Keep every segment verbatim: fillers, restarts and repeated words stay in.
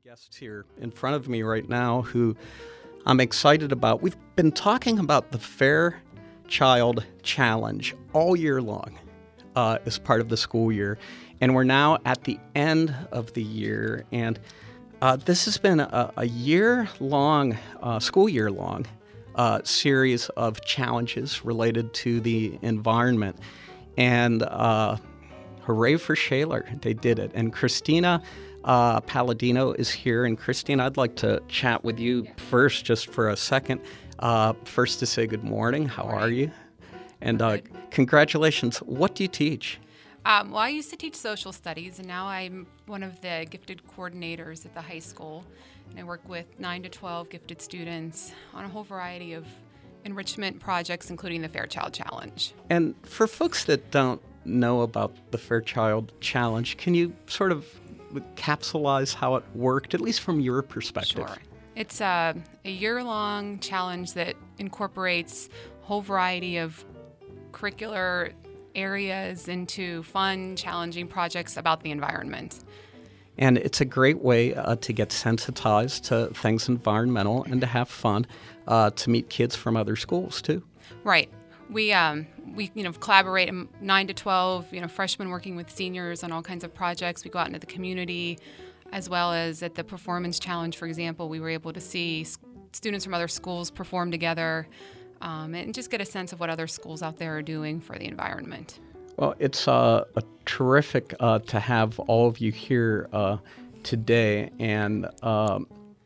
guests here in front of me right now who I'm excited about. We've been talking about the Fairchild Challenge all year long uh, as part of the school year, and we're now at the end of the year, and uh, this has been a, a year-long, uh, school year-long uh, series of challenges related to the environment, and uh, hooray for Shaler, they did it. And Christina Uh, Palladino is here. And Christine, I'd like to chat with you yeah. first, just for a second. Uh, first to say good morning. How morning. are you? And uh, congratulations. What do you teach? Um, well, I used to teach social studies, and now I'm one of the gifted coordinators at the high school. And I work with nine to twelve gifted students on a whole variety of enrichment projects, including the Fairchild Challenge. And for folks that don't know about the Fairchild Challenge, can you sort of capsulize how it worked, at least from your perspective? Sure. It's a, a year-long challenge that incorporates a whole variety of curricular areas into fun, challenging projects about the environment. And it's a great way uh, to get sensitized to things environmental and to have fun, uh, to meet kids from other schools, too. Right. We, um, we, you know, collaborate nine to twelve, you know, freshmen working with seniors on all kinds of projects. We go out into the community, as well as at the Performance Challenge, for example. We were able to see students from other schools perform together um, and just get a sense of what other schools out there are doing for the environment. Well, it's uh, a terrific uh, to have all of you here uh, today. And uh,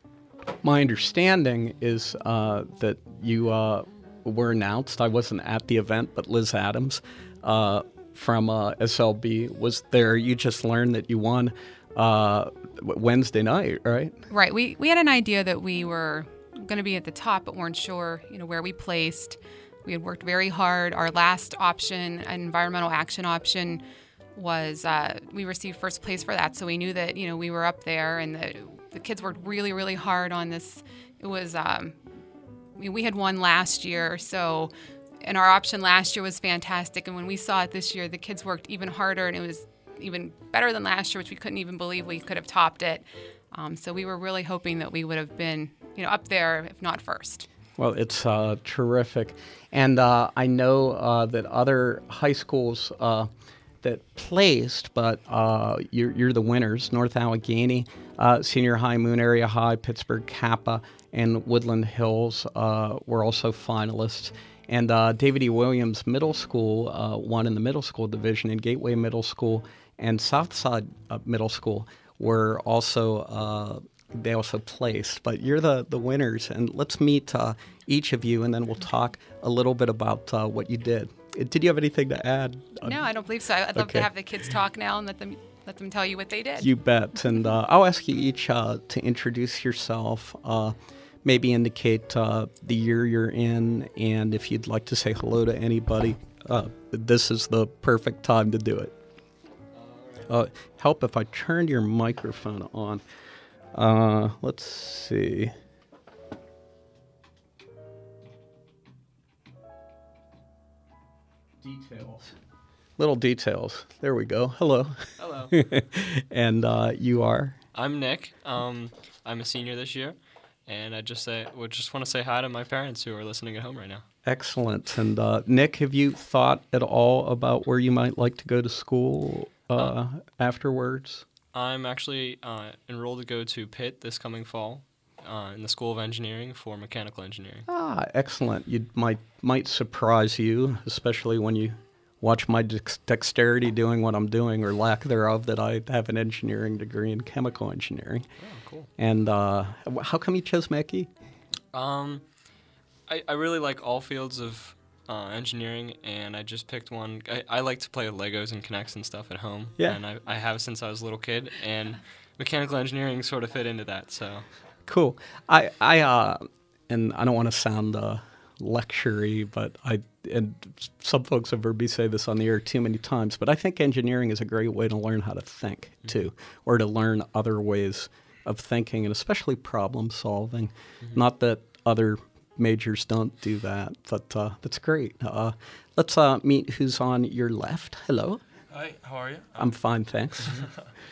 my understanding is uh, that you uh, were announced. I wasn't at the event, but Liz Adams uh, from uh, S L B was there. You just learned that you won uh, Wednesday night, right? Right. We we had an idea that we were going to be at the top, but weren't sure, you know, where we placed. We had worked very hard. Our last option, an environmental action option, was uh, we received first place for that. So we knew that, you know, we were up there, and the the kids worked really, really hard on this. It was. Um, We had won last year, so, and our option last year was fantastic. And when we saw it this year, the kids worked even harder, and it was even better than last year, which we couldn't even believe we could have topped it. Um, so we were really hoping that we would have been, you know, up there, if not first. Well, it's uh, terrific. And uh, I know uh, that other high schools uh, that placed, but uh, you're, you're the winners, North Allegheny, uh, Senior High, Moon Area High, Pittsburgh Kappa, and Woodland Hills uh, were also finalists. And uh, David E. Williams Middle School uh, won in the middle school division, and Gateway Middle School and Southside uh, Middle School were also, uh, they also placed. But you're the, the winners, and let's meet uh, each of you, and then we'll talk a little bit about uh, what you did. Did you have anything to add? No, I don't believe so. I'd love okay. to have the kids talk now and let them let them tell you what they did. You bet. And uh, I'll ask you each uh, to introduce yourself, uh, maybe indicate uh, the year you're in, and if you'd like to say hello to anybody, uh, this is the perfect time to do it. Uh, help if I turned your microphone on. Uh, let's see. Details. Little details. There we go. Hello. Hello. And uh, you are? I'm Nick. Um, I'm a senior this year, and I just say would just want to say hi to my parents who are listening at home right now. Excellent. And uh, Nick, have you thought at all about where you might like to go to school uh, uh, afterwards? I'm actually uh, enrolled to go to Pitt this coming fall uh, in the School of Engineering for mechanical engineering. Ah, excellent. You might might surprise you, especially when you watch my dex- dexterity doing what I'm doing, or lack thereof, that I have an engineering degree in chemical engineering. Oh, cool. And uh, how come you chose Mechie? Um, I, I really like all fields of uh, engineering, and I just picked one. I, I like to play with Legos and Kinects and stuff at home, yeah. and I, I have since I was a little kid, and mechanical engineering sort of fit into that, so. Cool. I, I uh, and I don't want to sound uh, lecture-y, but I, and some folks have heard me say this on the air too many times, but I think engineering is a great way to learn how to think, too, mm-hmm. or to learn other ways of thinking, and especially problem solving. Mm-hmm. Not that other majors don't do that, but uh, that's great. Uh, let's uh, meet who's on your left. Hello. Hi, how are you? I'm fine, thanks.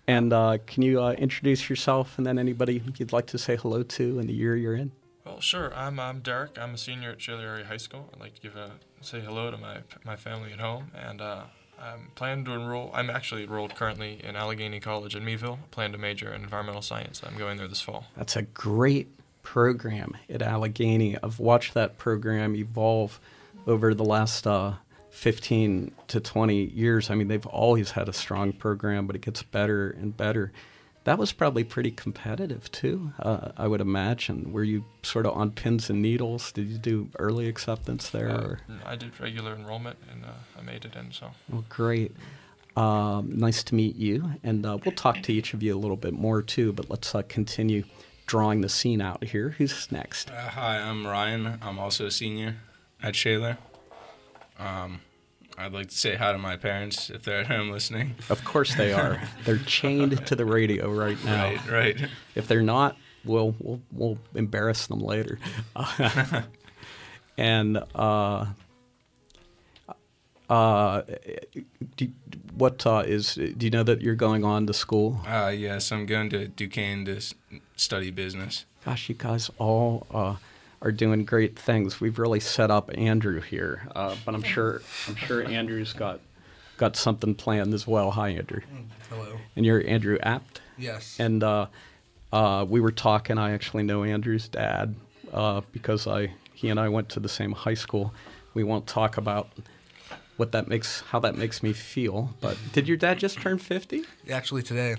And uh, can you uh, introduce yourself and then anybody you'd like to say hello to in the year you're in? Well, sure. I'm I'm Derek. I'm a senior at Shaler Area High School. I'd like to give a say hello to my my family at home, and uh, I'm planning to enroll. I'm actually enrolled currently in Allegheny College in Meadville. I plan to major in environmental science. I'm going there this fall. That's a great program at Allegheny. I've watched that program evolve over the last uh, fifteen to twenty years. I mean, they've always had a strong program, but it gets better and better. That was probably pretty competitive, too, uh, I would imagine. Were you sort of on pins and needles? Did you do early acceptance there? Uh, or? I did regular enrollment, and uh, I made it in, so. Well, great. Um, nice to meet you. And uh, we'll talk to each of you a little bit more, too, but let's uh, continue drawing the scene out here. Who's next? Uh, hi, I'm Ryan. I'm also a senior at Shaler. Um, I'd like to say hi to my parents if they're at home listening. Of course they are. They're chained to the radio right now. Right, right. If they're not, we'll we'll, we'll embarrass them later. Uh, and uh, uh, do, what uh, is? Do you know that you're going on to school? Uh, yes, I'm going to Duquesne to s- study business. Gosh, you guys all uh, are doing great things. We've really set up Andrew here, uh, but I'm sure I'm sure Andrew's got got something planned as well. Hi, Andrew. Hello. And you're Andrew Apt. Yes. And uh, uh, we were talking. I actually know Andrew's dad uh, because I he and I went to the same high school. We won't talk about what that makes, how that makes me feel. But did your dad just turn fifty? Actually, today.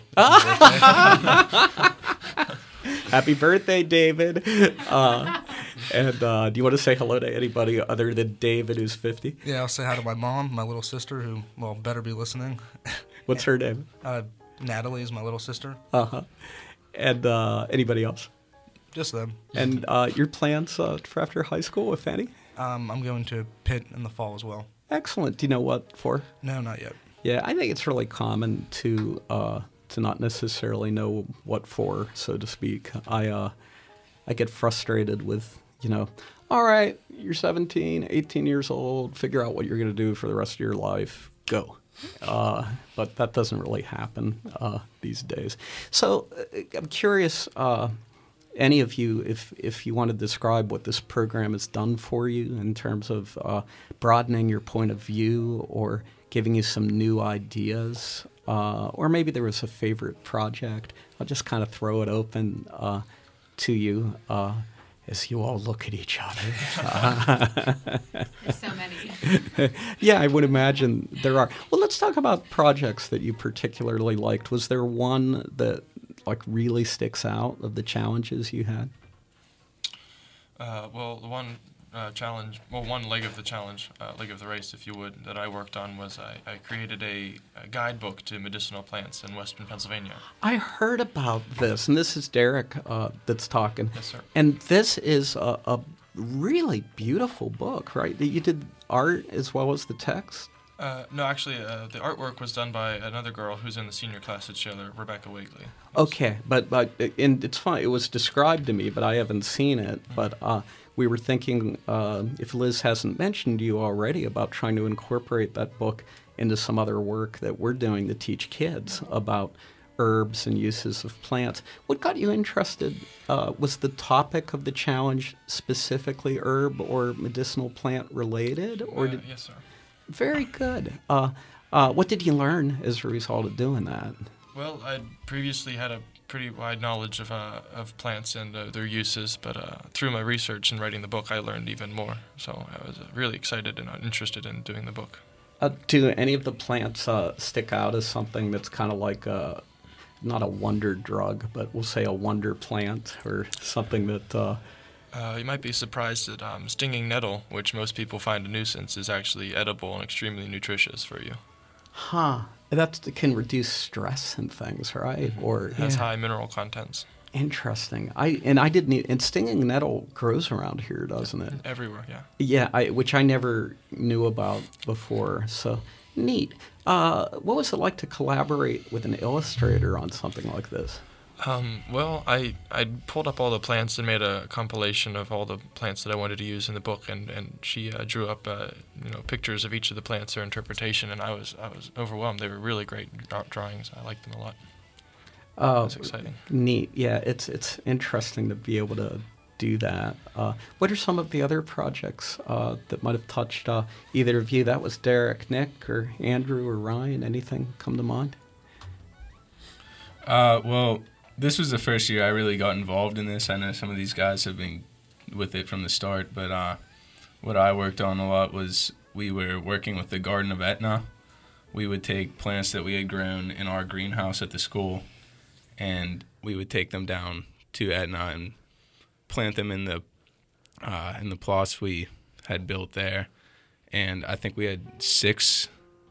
Happy birthday, David. Uh, and uh, do you want to say hello to anybody other than David who's fifty? Yeah, I'll say hi to my mom, my little sister, who, well, better be listening. What's her name? Uh, Natalie is my little sister. Uh-huh. And uh, anybody else? Just them. And uh, your plans uh, for after high school, if any? Um, I'm going to Pitt in the fall as well. Excellent. Do you know what for? No, not yet. Yeah, I think it's really common to uh, to not necessarily know what for, so to speak. I uh, I get frustrated with, you know, all right, you're seventeen, eighteen years old, figure out what you're going to do for the rest of your life, go. Uh, but that doesn't really happen uh, these days. So uh, I'm curious, uh, any of you, if, if you want to describe what this program has done for you in terms of uh, broadening your point of view or giving you some new ideas, uh, or maybe there was a favorite project. I'll just kind of throw it open uh, to you uh, as you all look at each other. There's so many. Yeah, I would imagine there are. Well, let's talk about projects that you particularly liked. Was there one that like really sticks out of the challenges you had? Uh, well, the one uh, challenge, well, one leg of the challenge, uh, leg of the race, if you would, that I worked on was I, I created a, a guidebook to medicinal plants in western Pennsylvania. I heard about this, and this is Derek uh, that's talking. Yes, sir. And this is a, a really beautiful book, right? You did art as well as the text? Uh, no, actually, uh, the artwork was done by another girl who's in the senior class at Shaler, Rebecca Wigley. Okay, but but and it's fine. It was described to me, but I haven't seen it. But uh, we were thinking, uh, if Liz hasn't mentioned you already, about trying to incorporate that book into some other work that we're doing to teach kids about herbs and uses of plants. What got you interested? Uh, was the topic of the challenge specifically herb or medicinal plant related, or Uh, did? yes, sir. Very good. Uh, uh, what did you learn as a result of doing that? Well, I'd previously had a pretty wide knowledge of uh, of plants and uh, their uses, but uh, through my research and writing the book, I learned even more. So I was uh, really excited and uh, interested in doing the book. Uh, do any of the plants uh, stick out as something that's kind of like a, not a wonder drug, but we'll say a wonder plant or something that... Uh, Uh, you might be surprised that um, stinging nettle, which most people find a nuisance, is actually edible and extremely nutritious for you. huh. That can reduce stress and things, right? Or It has yeah. high mineral contents. Interesting. I and I didn't. e- And stinging nettle grows around here, doesn't it? Everywhere, yeah. Yeah, I, which I never knew about before. So neat. Uh, what was it like to collaborate with an illustrator on something like this? Um, well, I, I pulled up all the plants and made a compilation of all the plants that I wanted to use in the book, and, and she uh, drew up uh, you know pictures of each of the plants, their interpretation, and I was I was overwhelmed. They were really great draw- drawings. I liked them a lot. Oh, that's exciting. Neat. Yeah, it's it's interesting to be able to do that. Uh, what are some of the other projects uh, that might have touched uh, either of you? That was Derek, Nick, or Andrew, or Ryan. Anything come to mind? Uh, well, this was the first year I really got involved in this. I know some of these guys have been with it from the start, but uh, what I worked on a lot was we were working with the Garden of Etna. We would take plants that we had grown in our greenhouse at the school, and we would take them down to Etna and plant them in the uh, in the plots we had built there. And I think we had six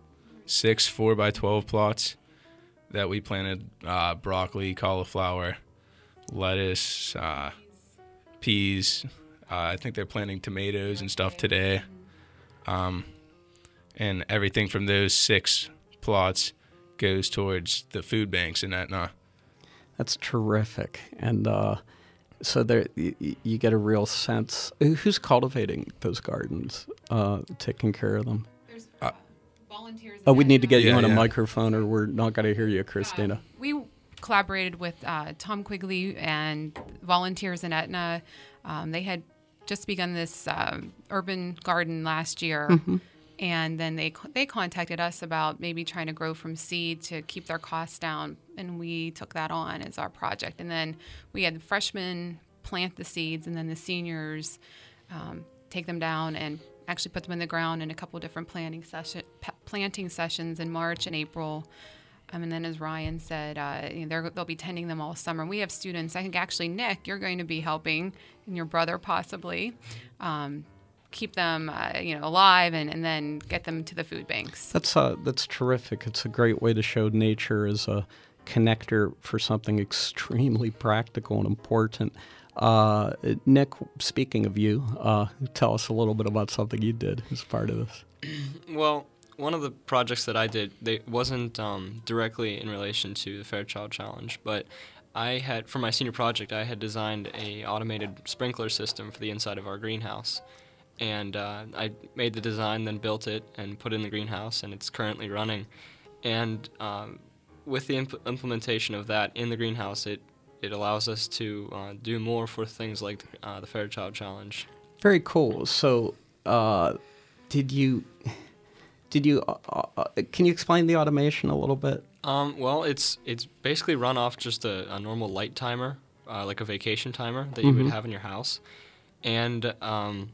six four by twelve plots that we planted uh, broccoli, cauliflower, lettuce, uh, peas. Uh, I think they're planting tomatoes and stuff today. Um, and everything from those six plots goes towards the food banks in Etna. That's terrific. And uh, so there, you, you get a real sense. Who's cultivating those gardens, uh, taking care of them? There's Uh, volunteers. Oh, we need to get you Yeah, on a yeah. microphone or we're not going to hear you, Christina. Uh, we collaborated with uh, Tom Quigley and volunteers in Etna. Um, they had just begun this um, urban garden last year, Mm-hmm. and then they they contacted us about maybe trying to grow from seed to keep their costs down, and we took that on as our project. And then we had the freshmen plant the seeds, and then the seniors um, take them down and actually put them in the ground in a couple different planting session p- planting sessions in March and April. Um, and then, as Ryan said, uh, you know, they're, they'll be tending them all summer. We have students. I think actually, Nick, you're going to be helping, and your brother possibly, um, keep them, uh, you know, alive, and, and then get them to the food banks. That's uh, that's terrific. It's a great way to show nature as a connector for something extremely practical and important. Uh, Nick, speaking of you, uh, tell us a little bit about something you did as part of this. Well, one of the projects that I did, they wasn't um, directly in relation to the Fairchild Challenge, but I had, for my senior project, I had designed a automated sprinkler system for the inside of our greenhouse. And uh, I made the design, then built it, and put it in the greenhouse, and it's currently running. And um, with the imp- implementation of that in the greenhouse, it, it allows us to uh, do more for things like uh, the Fairchild Challenge. Very cool. So, uh, did you, did you, uh, uh, can you explain the automation a little bit? Um, well, it's it's basically run off just a, a normal light timer, uh, like a vacation timer that you Mhm. would have in your house. And um,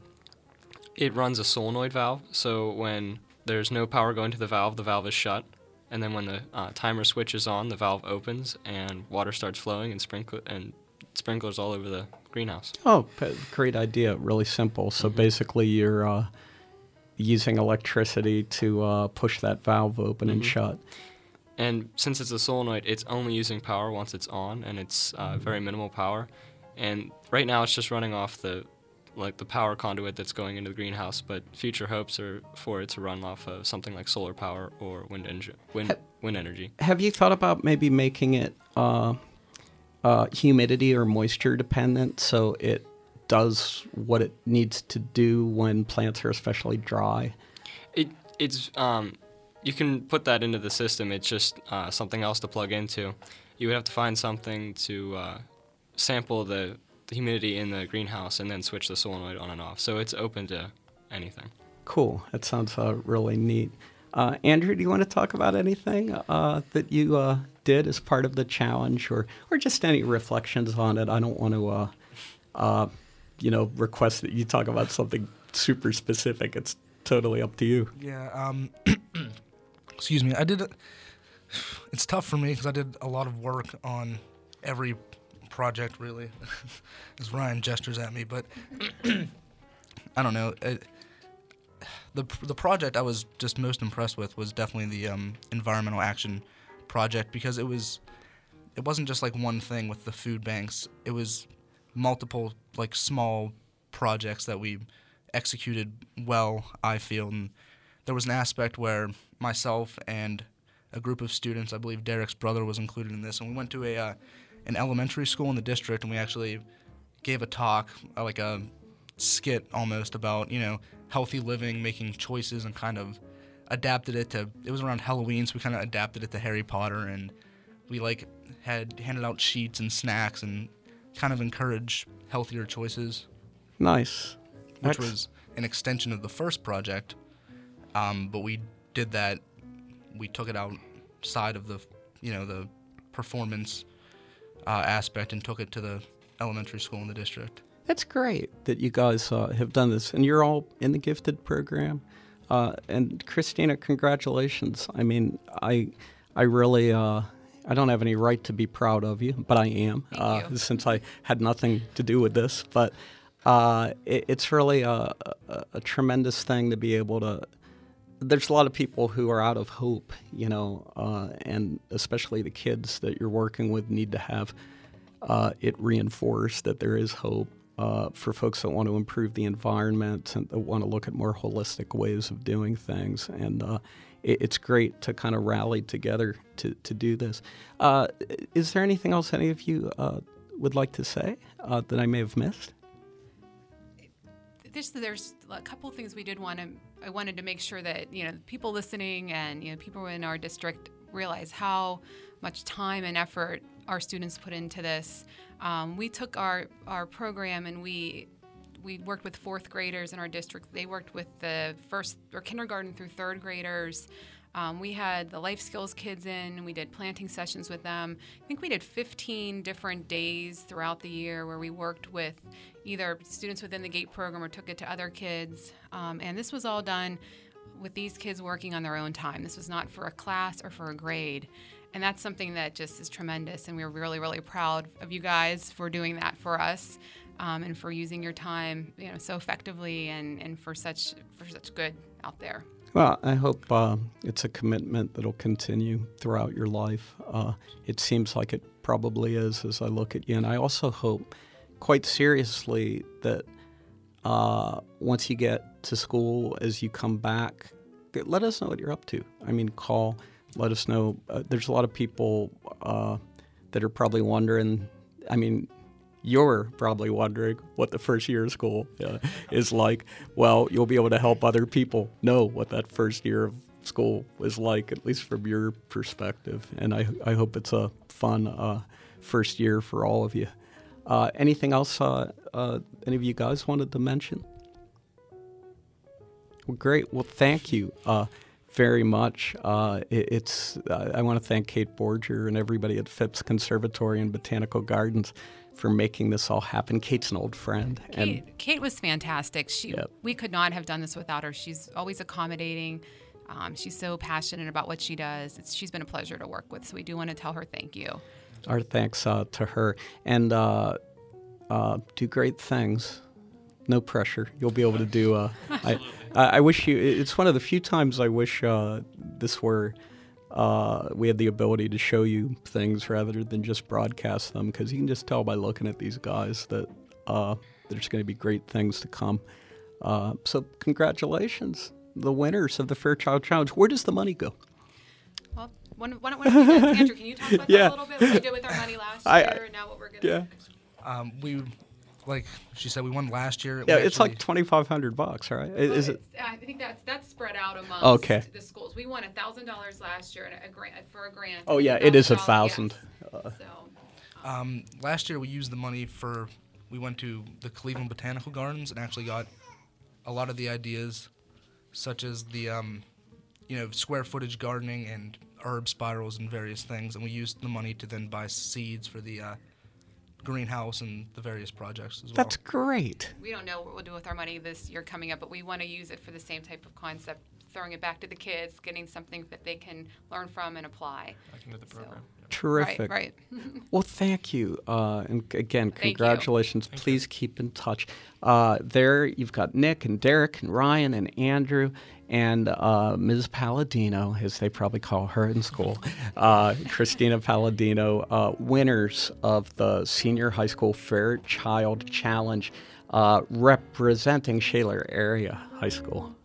it runs a solenoid valve, so when there's no power going to the valve, the valve is shut. And then when the uh, timer switches on, the valve opens and water starts flowing and sprinkler and sprinklers all over the greenhouse. Oh, p- great idea. Really simple. So Mhm. basically, you're uh, using electricity to uh, push that valve open and Mhm. shut. And since it's a solenoid, it's only using power once it's on, and it's uh, very minimal power. And right now, it's just running off the like the power conduit that's going into the greenhouse. But future hopes are for it to run off of something like solar power or wind engine, wind wind energy. Have you thought about maybe making it uh, uh, humidity or moisture dependent so it does what it needs to do when plants are especially dry? It it's um, you can put that into the system. It's just uh, something else to plug into. You would have to find something to uh, sample the, the humidity in the greenhouse and then switch the solenoid on and off. So it's open to anything. Cool. That sounds uh, really neat. Uh, Andrew, do you want to talk about anything uh, that you uh, did as part of the challenge, or or just any reflections on it? I don't want to, uh, uh, you know, request that you talk about something super specific. It's totally up to you. Yeah. Um, excuse me. I did. A, it's tough for me because I did a lot of work on every project, really. As Ryan gestures at me, but I don't know. It, the the project I was just most impressed with was definitely the um, environmental action project, because it was it wasn't just like one thing with the food banks. It was multiple like small projects that we executed well, I feel. And there was an aspect where myself and a group of students, I believe Derek's brother was included in this, and we went to a uh, an elementary school in the district, and we actually gave a talk, uh, like a skit almost, about, you know, healthy living, making choices, and kind of adapted it to, it was around Halloween, so we kind of adapted it to Harry Potter, and we like had handed out sheets and snacks and kind of encourage healthier choices, Nice. which That's- was an extension of the first project. Um, but we did that. We took it outside of the, you know, the performance uh, aspect and took it to the elementary school in the district. That's great that you guys uh, have done this, and you're all in the gifted program. Uh, and Christina, congratulations. I mean, I, I really, uh, I don't have any right to be proud of you, but I am, Thank uh, you. since I had nothing to do with this. But uh, it, it's really a, a, a tremendous thing to be able to. There's a lot of people who are out of hope, you know, uh, and especially the kids that you're working with need to have uh, it reinforced that there is hope. Uh, for folks that want to improve the environment and that want to look at more holistic ways of doing things. And uh, it, it's great to kind of rally together to, to do this. Uh, is there anything else any of you uh, would like to say uh, that I may have missed? This, there's a couple of things we did want to. I wanted to make sure that you know people listening and you know people in our district realize how much time and effort our students put into this. Um, we took our our program and we we worked with fourth graders in our district. They worked with the first or kindergarten through third graders. Um, we had the life skills kids in. We did planting sessions with them. I think we did fifteen different days throughout the year where we worked with either students within the GATE program or took it to other kids. Um, and this was all done with these kids working on their own time. This was not for a class or for a grade. And that's something that just is tremendous. And we're really, really proud of you guys for doing that for us um, and for using your time, you know, so effectively and, and for such for such good out there. Well, I hope uh, it's a commitment that'll continue throughout your life. Uh, it seems like it probably is as I look at you. And I also hope, quite seriously, that uh, once you get to school, as you come back, let us know what you're up to. I mean, call, let us know. Uh, there's a lot of people uh, that are probably wondering, I mean, you're probably wondering what the first year of school uh, is like. Well, you'll be able to help other people know what that first year of school is like, at least from your perspective. And I, I hope it's a fun uh, first year for all of you. Uh, anything else uh, uh, any of you guys wanted to mention? Well, great. Well, thank you uh, very much. Uh, it, it's uh, I want to thank Kate Borger and everybody at Phipps Conservatory and Botanical Gardens for making this all happen. Kate's an old friend. Kate, and Kate was fantastic. She, Yep. We could not have done this without her. She's always accommodating. Um, she's so passionate about what she does. It's, she's been a pleasure to work with, so we do want to tell her thank you. our thanks uh, to her. And uh, uh, do great things. No pressure. You'll be able to do. Uh, I, I I wish you. It's one of the few times I wish uh, this were. Uh, we had the ability to show you things rather than just broadcast them, because you can just tell by looking at these guys that uh, there's going to be great things to come. Uh, so congratulations, the winners of the Fairchild Challenge. Where does the money go? Well, one, one, one of you guys, Andrew, can you talk about Yeah. that a little bit? What we did with our money last I- year and now what we're going to Yeah, Um, we, like she said, we won last year. yeah. We It's actually- like twenty-five hundred bucks, right? Is it? I think that's that's spread out amongst Okay. the schools. We won a thousand dollars last year and a grant for a grant. Oh yeah, it is a $1,000, thousand. yes. So Um, last year we used the money for, we went to the Cleveland Botanical Gardens and actually got a lot of the ideas, such as the, um, you know, square footage gardening and herb spirals and various things, and we used the money to then buy seeds for the uh, greenhouse and the various projects as well. That's great. we don't know what we'll do with our money this year coming up, but we want to use it for the same type of concept, throwing it back to the kids, getting something that they can learn from and apply. Back into the So- program. Yep. Terrific. Right, right. Well, thank you. Uh, and again, Thank you. congratulations. Please keep in touch. Uh, there, you've got Nick and Derek and Ryan and Andrew and uh, Miz Palladino, as they probably call her in school, uh, Christina Palladino, uh, winners of the Senior High School Fairchild Challenge, uh, representing Shaler Area High School.